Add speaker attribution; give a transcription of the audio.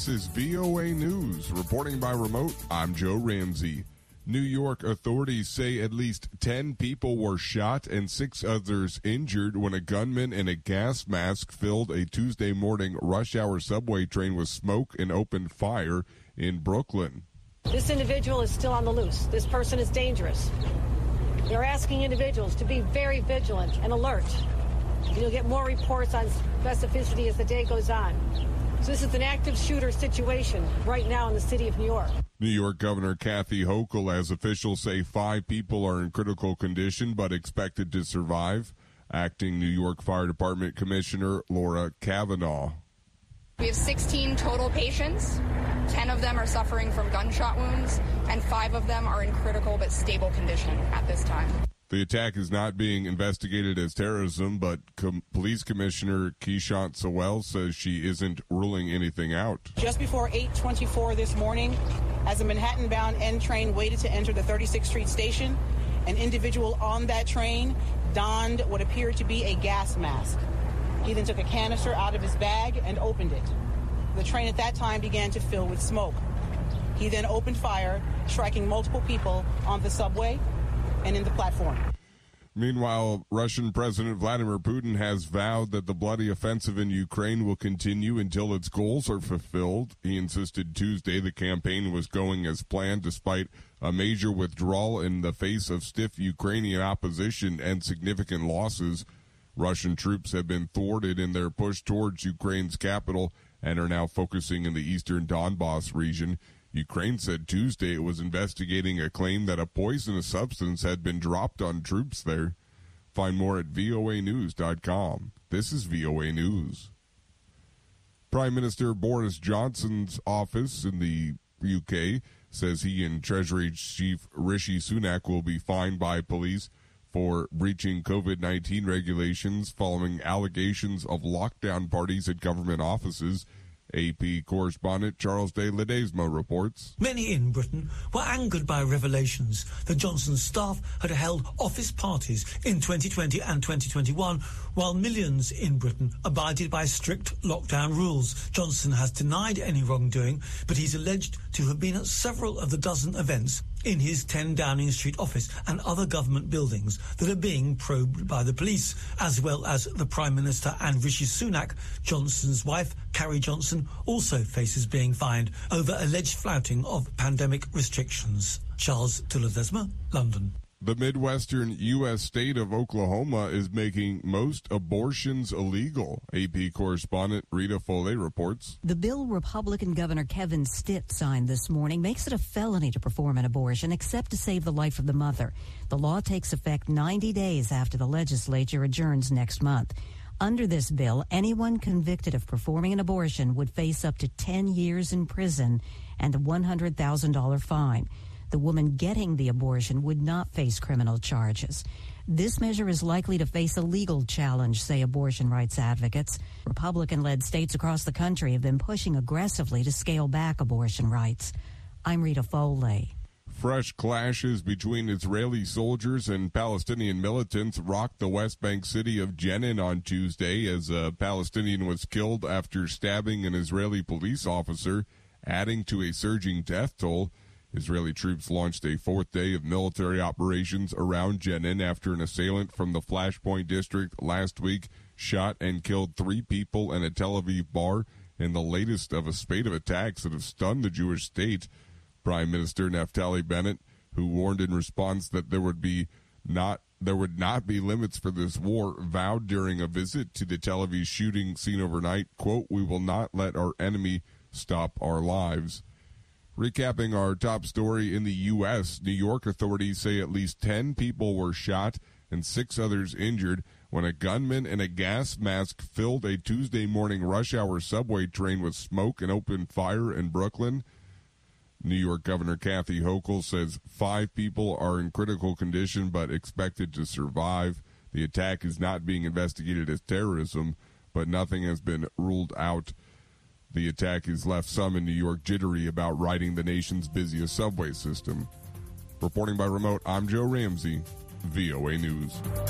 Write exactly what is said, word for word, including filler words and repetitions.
Speaker 1: This is V O A News. Reporting by remote, I'm Joe Ramsey. New York authorities say at least ten people were shot and six others injured when a gunman in a gas mask filled a Tuesday morning rush hour subway train with smoke and opened fire in Brooklyn.
Speaker 2: This individual is still on the loose. This person is dangerous. They're asking individuals to be very vigilant and alert. You'll get more reports on specificity as the day goes on. So this is an active shooter situation right now in the city of New York.
Speaker 1: New York Governor Kathy Hochul, as officials say five people are in critical condition but expected to survive. Acting New York Fire Department Commissioner Laura Kavanaugh.
Speaker 3: We have sixteen total patients. ten of them are suffering from gunshot wounds, and five of them are in critical but stable condition at this time.
Speaker 1: The attack is not being investigated as terrorism, but Com- Police Commissioner Keishant Sewell says she isn't ruling anything out.
Speaker 4: Just before eight twenty-four this morning, as a Manhattan-bound N train waited to enter the thirty-sixth Street station, an individual on that train donned what appeared to be a gas mask. He then took a canister out of his bag and opened it. The train at that time began to fill with smoke. He then opened fire, striking multiple people on the subway and in the platform.
Speaker 1: Meanwhile, Russian President Vladimir Putin has vowed that the bloody offensive in Ukraine will continue until its goals are fulfilled. He insisted Tuesday the campaign was going as planned despite a major withdrawal in the face of stiff Ukrainian opposition and significant losses. Russian troops have been thwarted in their push towards Ukraine's capital and are now focusing in the eastern Donbas region. Ukraine said Tuesday it was investigating a claim that a poisonous substance had been dropped on troops there. Find more at V O A news dot com. This is V O A News. Prime Minister Boris Johnson's office in the U K says he and Treasury Chief Rishi Sunak will be fined by police for breaching COVID nineteen regulations following allegations of lockdown parties at government offices. A P correspondent Charles de Ledesma reports.
Speaker 5: Many in Britain were angered by revelations that Johnson's staff had held office parties in twenty twenty and twenty twenty-one, while millions in Britain abided by strict lockdown rules. Johnson has denied any wrongdoing, but he's alleged to have been at several of the dozen events in his ten Downing Street office and other government buildings that are being probed by the police, as well as the Prime Minister and Rishi Sunak. Johnson's wife, Carrie Johnson, also faces being fined over alleged flouting of pandemic restrictions. Charles de Ledesma, London.
Speaker 1: The Midwestern U S state of Oklahoma is making most abortions illegal. A P correspondent Rita Foley reports.
Speaker 6: The bill Republican Governor Kevin Stitt signed this morning makes it a felony to perform an abortion except to save the life of the mother. The law takes effect ninety days after the legislature adjourns next month. Under this bill, anyone convicted of performing an abortion would face up to ten years in prison and a one hundred thousand dollars fine. The woman getting the abortion would not face criminal charges. This measure is likely to face a legal challenge, say abortion rights advocates. Republican-led states across the country have been pushing aggressively to scale back abortion rights. I'm Rita Foley.
Speaker 1: Fresh clashes between Israeli soldiers and Palestinian militants rocked the West Bank city of Jenin on Tuesday as a Palestinian was killed after stabbing an Israeli police officer, adding to a surging death toll. Israeli troops launched a fourth day of military operations around Jenin after an assailant from the Flashpoint district last week shot and killed three people in a Tel Aviv bar in the latest of a spate of attacks that have stunned the Jewish state. Prime Minister Naftali Bennett, who warned in response that there would be not there would not be limits for this war, vowed during a visit to the Tel Aviv shooting scene overnight, quote, "We will not let our enemy stop our lives." Recapping our top story in the U S, New York authorities say at least ten people were shot and six others injured when a gunman in a gas mask filled a Tuesday morning rush hour subway train with smoke and opened fire in Brooklyn. New York Governor Kathy Hochul says five people are in critical condition but expected to survive. The attack is not being investigated as terrorism, but nothing has been ruled out. The attack has left some in New York jittery about riding the nation's busiest subway system. Reporting by remote, I'm Joe Ramsey, V O A News.